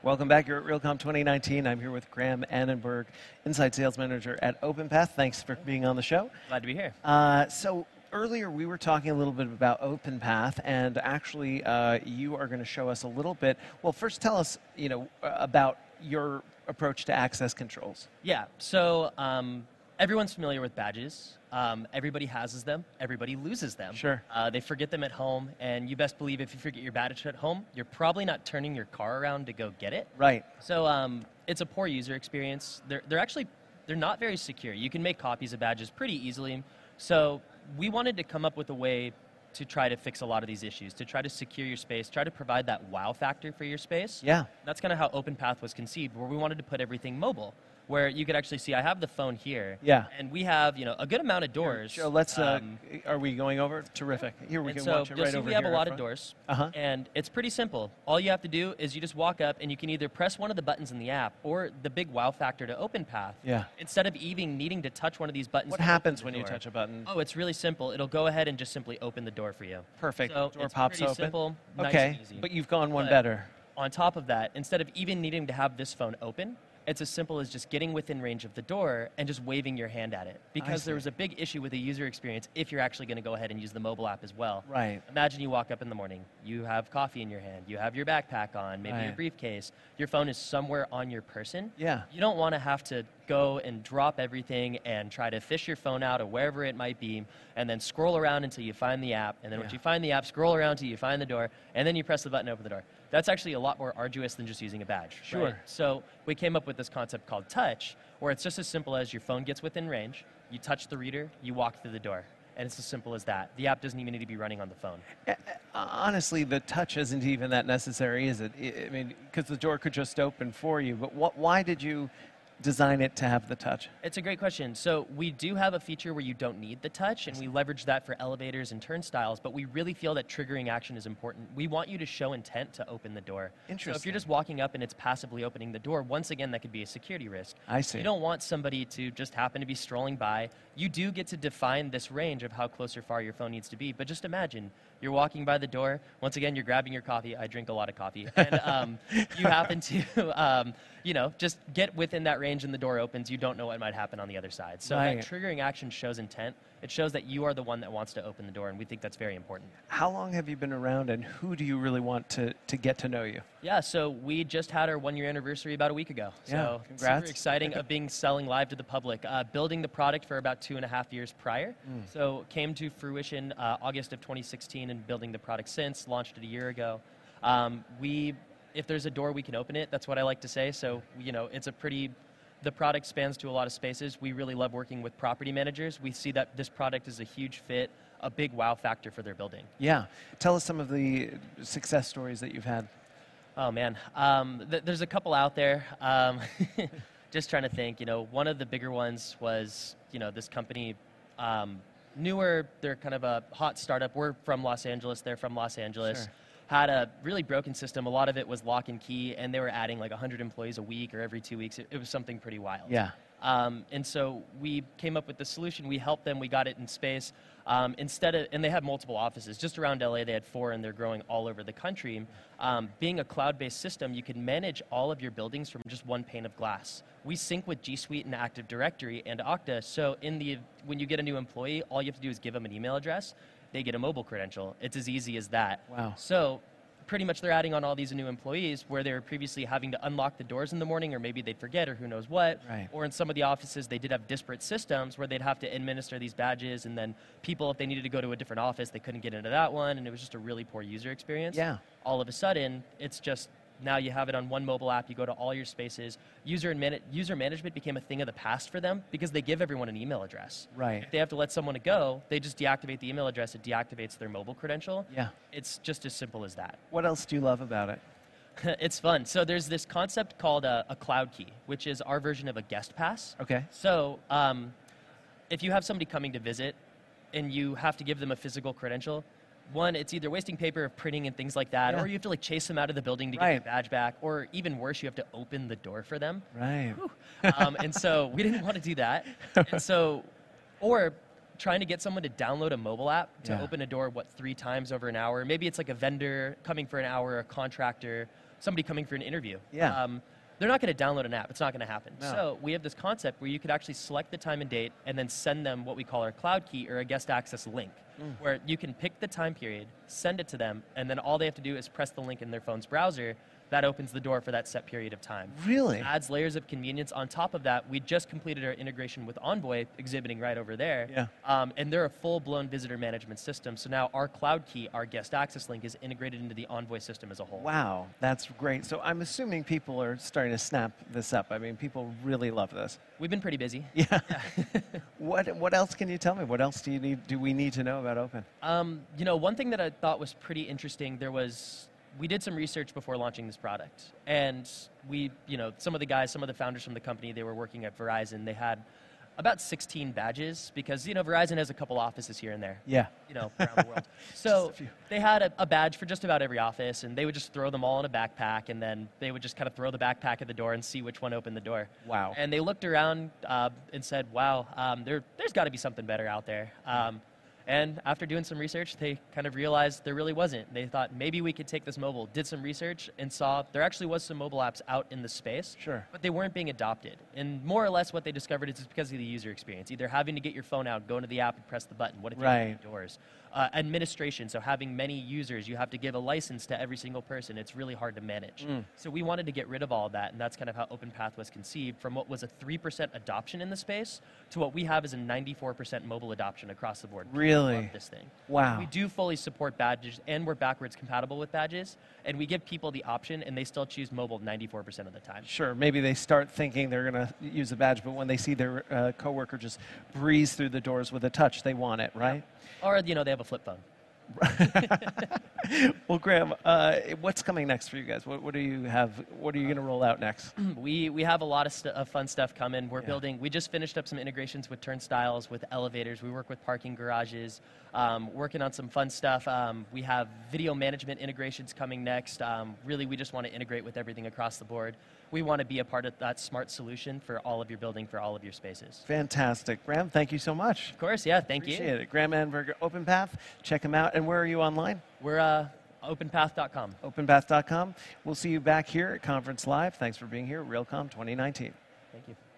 Welcome back. You're at RealCom 2019. I'm here with Graham Annenberg, Inside Sales Manager at OpenPath. Thanks for being on the show. Glad to be here. So earlier we were talking a little bit about OpenPath, and actually you are going to show us a little bit. Well, first tell us, about your approach to access controls. Yeah. So everyone's familiar with badges. Everybody has them. Everybody loses them. Sure. They forget them at home, and you best believe if you forget your badge at home, you're probably not turning your car around to go get it. Right. So it's a poor user experience. They're not very secure. You can make copies of badges pretty easily. So we wanted to come up with a way to try to fix a lot of these issues, to try to secure your space, try to provide that wow factor for your space. Yeah. That's kind of how OpenPath was conceived, where we wanted to put everything mobile, where you could actually see, I have the phone here, Yeah. and we have a good amount of doors. Joe, let's. Are we going over? Terrific. Here we can watch it right over here. We have a lot of doors, and it's pretty simple. All you have to do is you just walk up, and you can either press one of the buttons in the app, or the big wow factor to OpenPath. Yeah. Instead of even needing to touch one of these buttons. What happens when you touch a button? Oh, it's really simple. It'll go ahead and just simply open the door for you. Perfect. So Door it's pops pretty open. simple, nice Okay, and easy. but you've gone one But better. On top of that, instead of even needing to have this phone open, it's as simple as just getting within range of the door and just waving your hand at it. Because there was a big issue with the user experience if you're actually going to go ahead and use the mobile app as well. Right. Imagine you walk up in the morning, you have coffee in your hand, you have your backpack on, maybe your briefcase, your phone is somewhere on your person. Yeah. You don't want to have to go and drop everything and try to fish your phone out or wherever it might be, and then scroll around until you find the app, and then once you find the app, scroll around until you find the door, and then you press the button to open the door. That's actually a lot more arduous than just using a badge. Sure. Right? So we came up with this concept called Touch, where it's just as simple as your phone gets within range, you touch the reader, you walk through the door. And it's as simple as that. The app doesn't even need to be running on the phone. Honestly, the touch isn't even that necessary, is it? I mean, because the door could just open for you. But why did you design it to have the touch? It's a great question. So we do have a feature where you don't need the touch, and we leverage that for elevators and turnstiles, but we really feel that triggering action is important. We want you to show intent to open the door. Interesting. So if you're just walking up and it's passively opening the door, once again, that could be a security risk. I see. You don't want somebody to just happen to be strolling by. You do get to define this range of how close or far your phone needs to be, but just imagine you're walking by the door. Once again, you're grabbing your coffee. I drink a lot of coffee. And you happen to, just get within that range and the door opens. You don't know what might happen on the other side. So that triggering action shows intent. It shows that you are the one that wants to open the door, and we think that's very important. How long have you been around, and who do you really want to get to know you? Yeah, so we just had our 1-year anniversary about a week ago. So congrats. Super exciting of selling live to the public. Building the product for about 2.5 years prior. So came to fruition August of 2016 and building the product since, launched it a year ago. If there's a door, we can open it. That's what I like to say. So, the product spans to a lot of spaces. We really love working with property managers. We see that this product is a huge fit, a big wow factor for their building. Yeah. Tell us some of the success stories that you've had. Oh, man. There's a couple out there. Just trying to think. One of the bigger ones was, this company, newer. They're kind of a hot startup. We're from Los Angeles. They're from Los Angeles. Sure. Had a really broken system. A lot of it was lock and key, and they were adding like 100 employees a week or every 2 weeks. It was something pretty wild. Yeah. And so we came up with the solution. We helped them. We got it in space. And they had multiple offices. Just around LA, they had 4, and they're growing all over the country. Being a cloud-based system, you can manage all of your buildings from just one pane of glass. We sync with G Suite and Active Directory and Okta. So when you get a new employee, all you have to do is give them an email address. They get a mobile credential. It's as easy as that. Wow. So pretty much they're adding on all these new employees where they were previously having to unlock the doors in the morning, or maybe they'd forget, or who knows what. Right. Or in some of the offices, they did have disparate systems where they'd have to administer these badges, and then people, if they needed to go to a different office, they couldn't get into that one, and it was just a really poor user experience. Yeah. All of a sudden, it's just now you have it on one mobile app. You go to all your spaces. User management became a thing of the past for them because they give everyone an email address. Right. If they have to let someone go, they just deactivate the email address. It deactivates their mobile credential. Yeah. It's just as simple as that. What else do you love about it? It's fun. So there's this concept called a cloud key, which is our version of a guest pass. Okay. So if you have somebody coming to visit and you have to give them a physical credential, one, it's either wasting paper of printing and things like that, or you have to chase them out of the building to get their badge back, or even worse, you have to open the door for them. Right. And so we didn't want to do that. And so, or trying to get someone to download a mobile app to Yeah. open a door, 3 times over an hour. Maybe it's like a vendor coming for an hour, a contractor, somebody coming for an interview. Yeah. They're not going to download an app. It's not going to happen. No. So we have this concept where you could actually select the time and date and then send them what we call our cloud key or a guest access link, where you can pick the time period, send it to them, and then all they have to do is press the link in their phone's browser. That opens the door for that set period of time. Really? Adds layers of convenience. On top of that, we just completed our integration with Envoy, exhibiting right over there. Yeah. And they're a full-blown visitor management system. So now our cloud key, our guest access link, is integrated into the Envoy system as a whole. Wow, that's great. So I'm assuming people are starting to snap this up. I mean, people really love this. We've been pretty busy. Yeah. What else can you tell me? What else do we need to know about Open? One thing that I thought was pretty interesting, we did some research before launching this product, and some of the founders from the company, they were working at Verizon. They had about 16 badges because, Verizon has a couple offices here and there. Yeah. Around the world. So they had a badge for just about every office, and they would just throw them all in a backpack, and then they would just kind of throw the backpack at the door and see which one opened the door. Wow. And they looked around and said, wow, there's got to be something better out there. And after doing some research, they kind of realized there really wasn't. They thought maybe we could take this mobile, did some research, and saw there actually was some mobile apps out in the space, Sure. but they weren't being adopted. And more or less what they discovered is it's because of the user experience, either having to get your phone out, go into the app and press the button. What if you Right. open doors? Administration, so having many users, you have to give a license to every single person. It's really hard to manage. So we wanted to get rid of all of that, and that's kind of how OpenPath was conceived, from what was a 3% adoption in the space to what we have is a 94% mobile adoption across the board. People Really? love this thing. Wow. We do fully support badges, and we're backwards compatible with badges, and we give people the option, and they still choose mobile 94% of the time. Sure, maybe they start thinking they're going to use a badge, but when they see their coworker just breeze through the doors with a touch, they want it, right? Or, they have a flip phone. Well, Graham, what's coming next for you guys? What do you have? What are you going to roll out next? We have a lot of fun stuff coming. We're building. We just finished up some integrations with turnstiles, with elevators. We work with parking garages. Working on some fun stuff. We have video management integrations coming next. Really, we just want to integrate with everything across the board. We want to be a part of that smart solution for all of your building, for all of your spaces. Fantastic. Graham, thank you so much. Of course, yeah. Thank you. Appreciate it. Graham Anberger, OpenPath. Check him out. And where are you online? We're openpath.com. OpenPath.com. We'll see you back here at Conference Live. Thanks for being here at RealCom 2019. Thank you.